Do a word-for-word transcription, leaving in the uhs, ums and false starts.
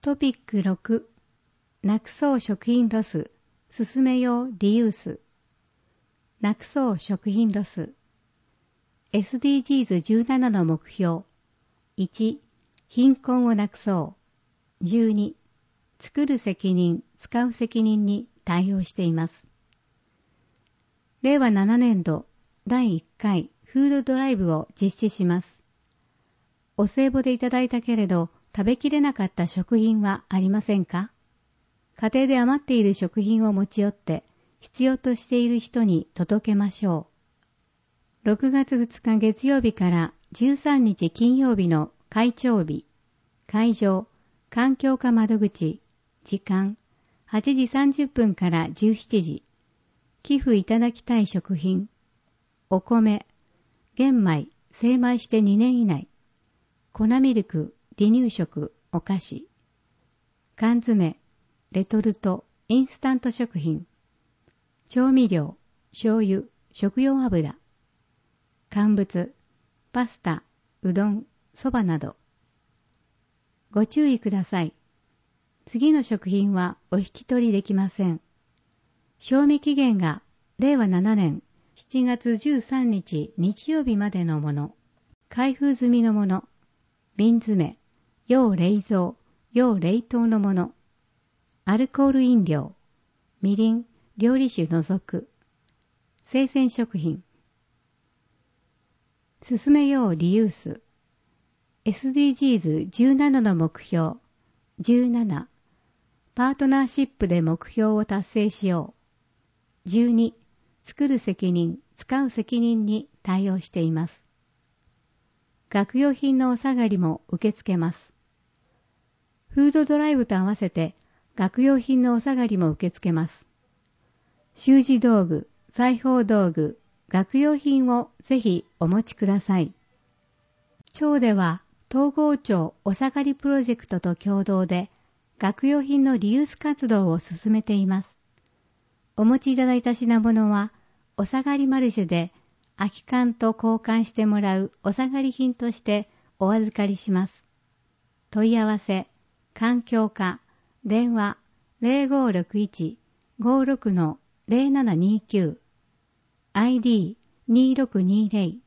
トピックろく、なくそう食品ロス、進めようリユース。なくそう食品ロス。エスディージーズじゅうなな の目標。いち、貧困をなくそう。じゅうに、作る責任、使う責任に対応しています。れいわななねんどだいいっかいフードドライブを実施します。お歳暮でいただいたけれど食べきれなかった食品はありませんか？家庭で余っている食品を持ち寄って必要としている人に届けましょう。ろくがつふつか月曜日からじゅうさんにち金曜日の会長日、会場、環境課窓口、時間、はちじさんじゅっぷんからじゅうしちじ、寄付いただきたい食品、お米、玄米、精米してにねん以内、粉ミルク、離乳食、お菓子、缶詰、レトルト、インスタント食品、調味料、醤油、食用油、乾物、パスタ、うどん、そばなど。ご注意ください。次の食品はお引き取りできません。賞味期限がれいわななねんしちがつじゅうさんにち日曜日までのもの、開封済みのもの、瓶詰、要冷蔵、要冷凍のもの、アルコール飲料、みりん、料理酒除く、生鮮食品。進めようリユース。エスディージーズじゅうなな の目標。じゅうなな、パートナーシップで目標を達成しよう。じゅうに、作る責任、使う責任に対応しています。学用品のお下がりも受け付けます。フードドライブと合わせて学用品のお下がりも受け付けます。習字道具、裁縫道具、学用品をぜひお持ちください。町では東郷町お下がりプロジェクトと共同で学用品のリユース活動を進めています。お持ちいただいた品物はお下がりマルシェで空き缶と交換してもらうお下がり品としてお預かりします。問い合わせ、環境課、電話 ゼロごろくいち ごろく ゼロななにきゅう、アイディー にろくにゼロ